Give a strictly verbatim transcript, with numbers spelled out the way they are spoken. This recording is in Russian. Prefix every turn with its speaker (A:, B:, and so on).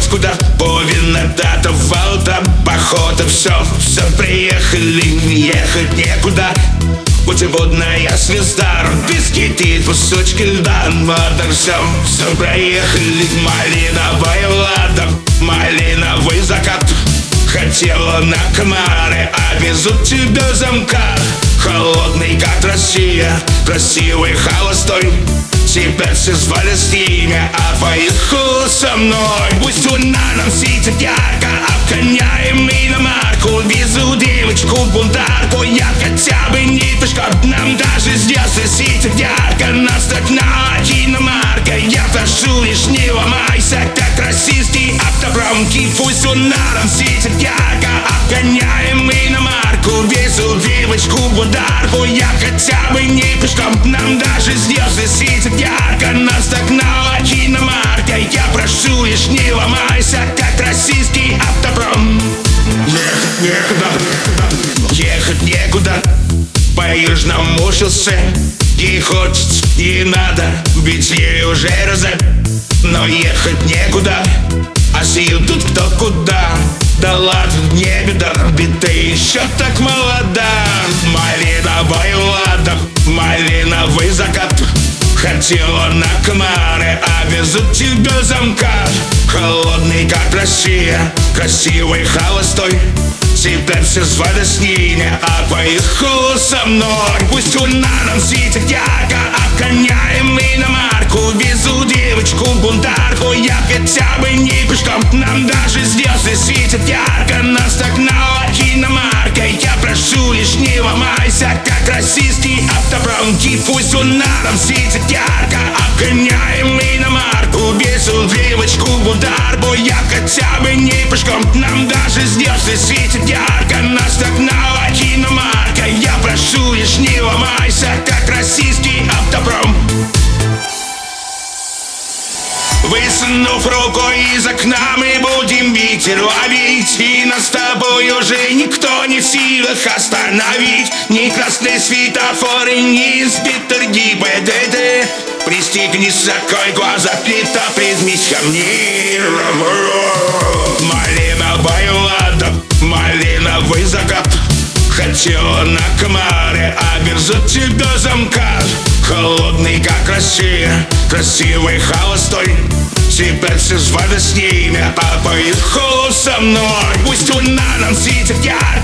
A: куда по винодата, Валта, похода, все, все приехали, ехать некуда. Путеводная звезда, бисквиты, кусочки льда, вода, все, все проехали. Малиновая лада, малиновый закат. Хотела на Камаре, а везут тебя замка. Холодный, как Россия, красивый, холостой. Тебя все звали с ними, а поехала со мной. Пусть луна нам светит ярко, обгоняем иномарку. Везу девочку в бунтарку, я хотя бы не пешком. Нам даже здесь светит ярко, нас догнала иномарка. Я прошу, лишь не ломайся, как российский автопромки. Пусть луна нам светит ярко, обгоняем иномарку. Везу девочку в бунтарку, я хотя бы не пешком. Нам даже звезды светят ярко, нас догнала иномарка. Я прошу, лишь не ломайся, как российский автопром. Ехать некуда, ехать некуда по южному шоссе. Ей хочется, ей надо, ведь ей уже роза. Но ехать некуда, а сил тут кто куда. Да ладно, не беда, ведь ты еще так молода. Малиновая лада, малиновый закат. Хотела на Камаре, а везут тебя замка. Холодный, как Россия, красивый, холостой. Тебя все звали с ними, а поехала со мной. Пусть луна нам светит ярко, обгоняем иномарку. Везу девочку в бунтарку, я хотя бы не пешком. Нам даже звезды светят ярко, нас догнала иномарка. Я прошу, лишь не ломайся, как российский автопромки. Пусть луна нам светит ярко, обгоняем иномарку. Везу девочку в бунтарку, я хотя бы не пешком. Нам даже звезды светят ярко, нас догнала иномарка. Я прошу, лишь не ломайся, как российский автопром. Высунув рукой из окна, мы будем ветер ловить. И нас с тобой уже никто не в силах остановить. Ни красный светофор и ни инспектор ГИБДД. Пристегнись, закрой глаза, плита, призмись ко мне. Малиновая лада, малиновый закат. Хотела на Камаре, а везут тебя замка. Холодный, как Россия, красивый, холостой. Тебя все звали с ними, а поехала со мной. Пусть луна нам светит ярко,